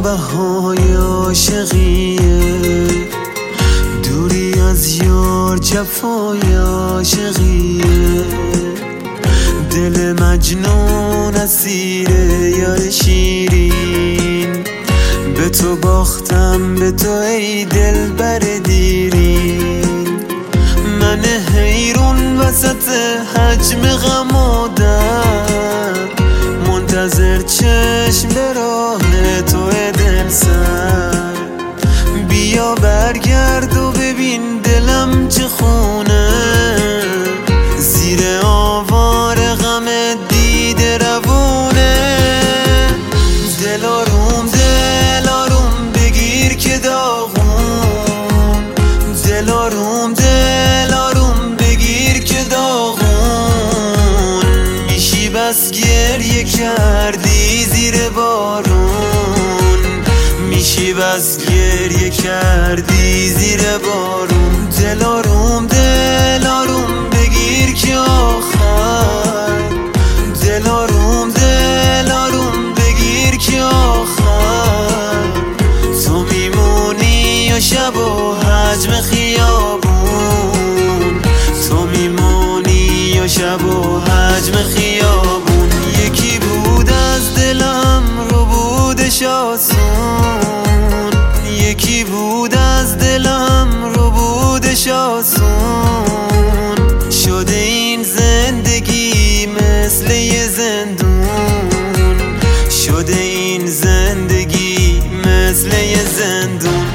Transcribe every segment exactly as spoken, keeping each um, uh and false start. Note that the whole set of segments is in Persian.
بهای عاشقیه، دوری از یار جفای عاشقیه. دل مجنون اسیر یار شیرین، به تو باختم به تو ای دل بر دیرین. من حیرون وسط حجم غم و درد، منتظر چشم به راه تو دل سر. بیا برگرد و ببین دلم چه خونه، زیر آوار غم دیده روونه. دل آروم دل آروم بگیر که داغون، دل آروم دل آروم بگیر که داغون. میشی بس گریه کردی زیر بارون، میشی بس گریه کردی زیر بارون. دل آروم دل آروم بگیر که آخر، دل آروم دل آروم بگیر که آخر. تو میمونی و شب و حجم خیابون، تو میمونی و شب و حجم خیابون. یکی بود از دلم رو بودش آسون، یکی بود از دلم رو بودش آسون. شده این زندگی مثل یه زندون، شده این زندگی مثل یه زندون.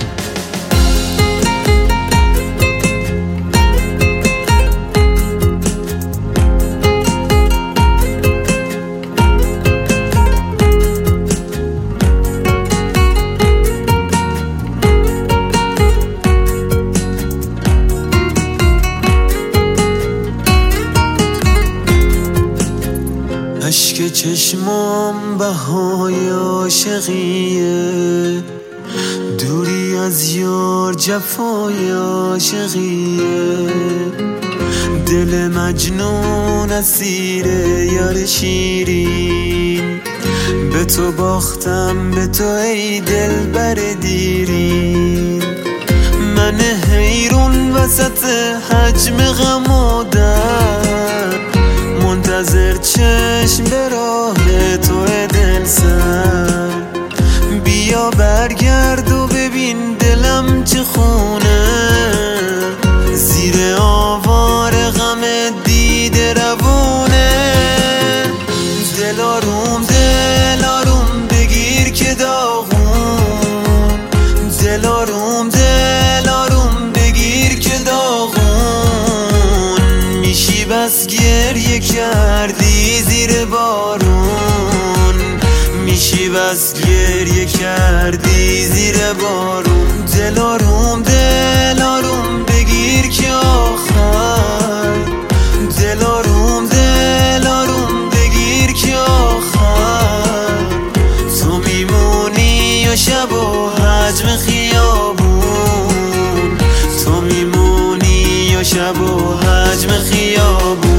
اشک چشمام بهای عاشقیه، دوری از یار جفای عاشقیه. دل مجنون اسیر یار شیرین، به تو باختم به تو ای دل بر دیرین. من حیرون وسط حجم غم و درد، منتظر چشم به راه تو دل سر. بیا برگرد و ببین دلم چه خونه، زیر آوار غم دیده روونه. دل آروم دل آروم بگیر که داغون، دل آروم دل آروم بگیر که داغون. میشی بس گریه کردی زیر بارون، میشی بس گریه کردی زیر بارون. دل آروم دل آروم بگیر که آخر، دل آروم دل آروم بگیر که آخر. تو میمونی و شب و حجم خیابون، تو میمونی و شب و حجم خیابون.